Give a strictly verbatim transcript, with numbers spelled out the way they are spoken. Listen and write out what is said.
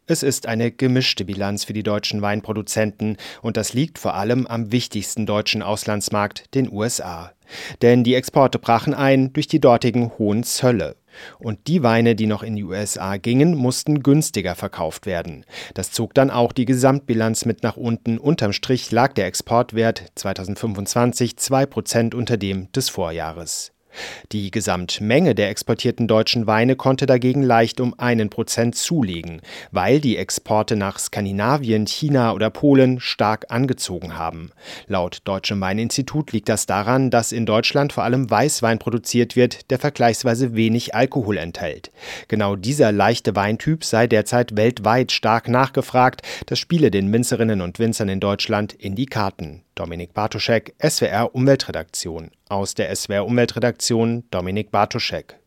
Es ist eine gemischte Bilanz für die deutschen Weinproduzenten und das liegt vor allem am wichtigsten deutschen Auslandsmarkt, den U S A. Denn die Exporte brachen ein durch die dortigen hohen Zölle. Und die Weine, die noch in die U S A gingen, mussten günstiger verkauft werden. Das zog dann auch die Gesamtbilanz mit nach unten. Unterm Strich lag der Exportwert zweitausendfünfundzwanzig zwei Prozent unter dem des Vorjahres. Die Gesamtmenge der exportierten deutschen Weine konnte dagegen leicht um einen Prozent zulegen, weil die Exporte nach Skandinavien, China oder Polen stark angezogen haben. Laut Deutschem Weininstitut liegt das daran, dass in Deutschland vor allem Weißwein produziert wird, der vergleichsweise wenig Alkohol enthält. Genau dieser leichte Weintyp sei derzeit weltweit stark nachgefragt. Das spiele den Winzerinnen und Winzern in Deutschland in die Karten. Dominik Bartoschek, S W R Umweltredaktion. Aus der S W R Umweltredaktion Dominik Bartoschek.